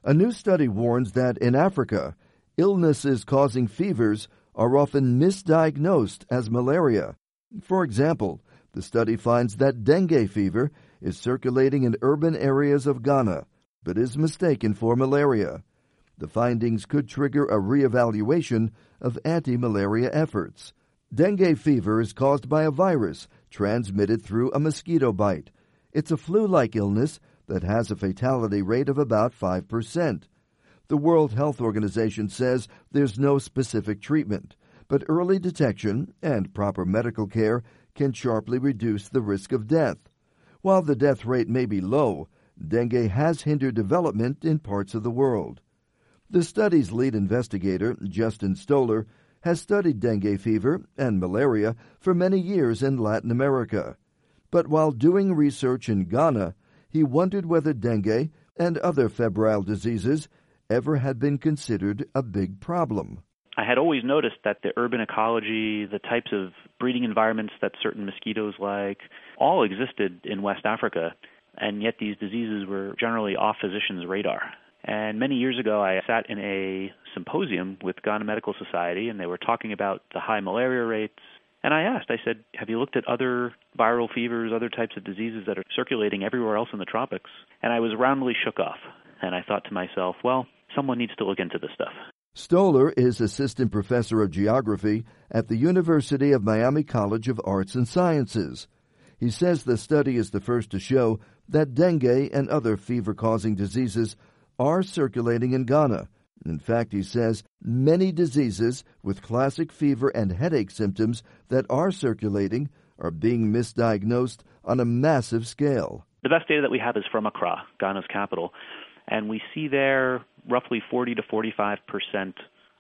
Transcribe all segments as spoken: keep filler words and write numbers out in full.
A new study warns that in Africa, illnesses causing fevers are often misdiagnosed as malaria. For example, the study finds that dengue fever is circulating in urban areas of Ghana, but is mistaken for malaria. The findings could trigger a reevaluation of anti-malaria efforts. Dengue fever is caused by a virus transmitted through a mosquito bite. It's a flu-like illness that has a fatality rate of about five percent. The World Health Organization says there's no specific treatment, but early detection and proper medical care can sharply reduce the risk of death. While the death rate may be low, dengue has hindered development in parts of the world. The study's lead investigator, Justin Stoller, has studied dengue fever and malaria for many years in Latin America. But while doing research in Ghana, he wondered whether dengue and other febrile diseases ever had been considered a big problem. I had always noticed that the urban ecology, the types of breeding environments that certain mosquitoes like, all existed in West Africa, and yet these diseases were generally off physicians' radar. And many years ago, I sat in a symposium with Ghana Medical Society, and they were talking about the high malaria rates. And I asked, I said, have you looked at other viral fevers, other types of diseases that are circulating everywhere else in the tropics? And I was roundly shook off. And I thought to myself, well, someone needs to look into this stuff. Stoller is assistant professor of geography at the University of Miami College of Arts and Sciences. He says the study is the first to show that dengue and other fever-causing diseases are circulating in Ghana. In fact, he says many diseases with classic fever and headache symptoms that are circulating are being misdiagnosed on a massive scale. The best data that we have is from Accra, Ghana's capital, and we see there roughly forty to forty-five percent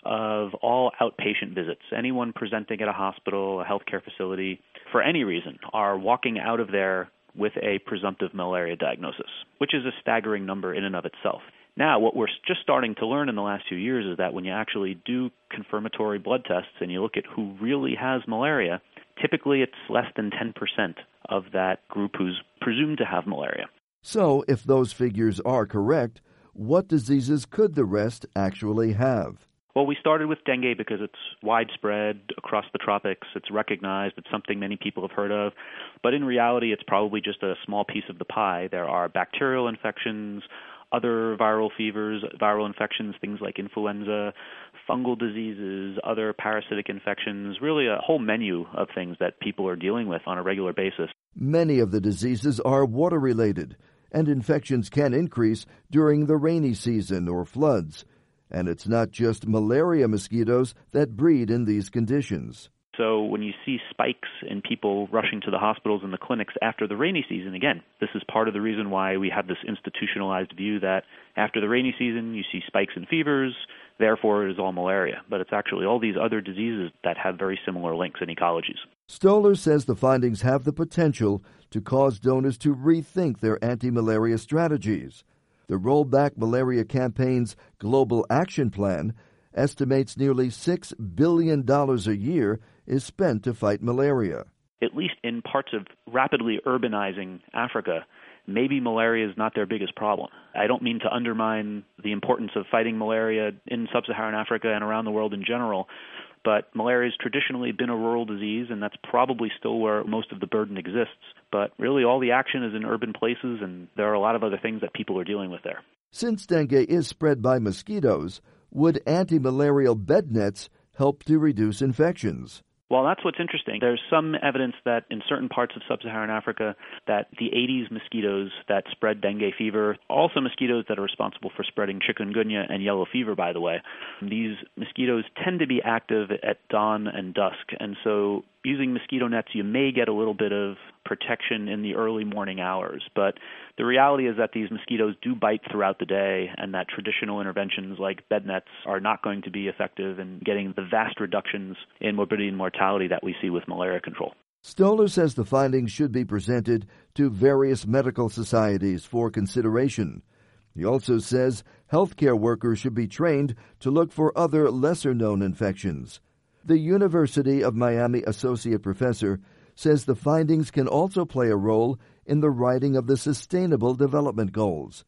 of all outpatient visits. Anyone presenting at a hospital, a healthcare facility, for any reason, are walking out of there with a presumptive malaria diagnosis, which is a staggering number in and of itself. Now, what we're just starting to learn in the last few years is that when you actually do confirmatory blood tests and you look at who really has malaria, typically it's less than ten percent of that group who's presumed to have malaria. So, if those figures are correct, what diseases could the rest actually have? Well, we started with dengue because it's widespread across the tropics. It's recognized. It's something many people have heard of. But in reality, it's probably just a small piece of the pie. There are bacterial infections, other viral fevers, viral infections, things like influenza, fungal diseases, other parasitic infections, really a whole menu of things that people are dealing with on a regular basis. Many of the diseases are water-related, and infections can increase during the rainy season or floods. And it's not just malaria mosquitoes that breed in these conditions. So when you see spikes in people rushing to the hospitals and the clinics after the rainy season, again, this is part of the reason why we have this institutionalized view that after the rainy season you see spikes in fevers, therefore it is all malaria. But it's actually all these other diseases that have very similar links in ecologies. Stoller says the findings have the potential to cause donors to rethink their anti-malaria strategies. The Rollback Malaria Campaign's Global Action Plan estimates nearly six billion dollars a year is spent to fight malaria. At least in parts of rapidly urbanizing Africa, maybe malaria is not their biggest problem. I don't mean to undermine the importance of fighting malaria in sub-Saharan Africa and around the world in general, but malaria has traditionally been a rural disease, and that's probably still where most of the burden exists. But really all the action is in urban places, and there are a lot of other things that people are dealing with there. Since dengue is spread by mosquitoes, would anti-malarial bed nets help to reduce infections? Well, that's what's interesting. There's some evidence that in certain parts of sub-Saharan Africa that the Aedes mosquitoes that spread dengue fever, also mosquitoes that are responsible for spreading chikungunya and yellow fever, by the way, these mosquitoes tend to be active at dawn and dusk. And so using mosquito nets, you may get a little bit of protection in the early morning hours. But the reality is that these mosquitoes do bite throughout the day, and that traditional interventions like bed nets are not going to be effective in getting the vast reductions in morbidity and mortality that we see with malaria control. Stoller says the findings should be presented to various medical societies for consideration. He also says healthcare workers should be trained to look for other lesser-known infections. The University of Miami associate professor says the findings can also play a role in the writing of the Sustainable Development Goals.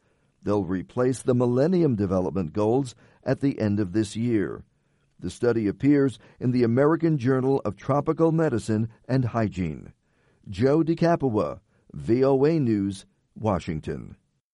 They'll replace the Millennium Development Goals at the end of this year. The study appears in the American Journal of Tropical Medicine and Hygiene. Joe DeCapua, V O A News, Washington.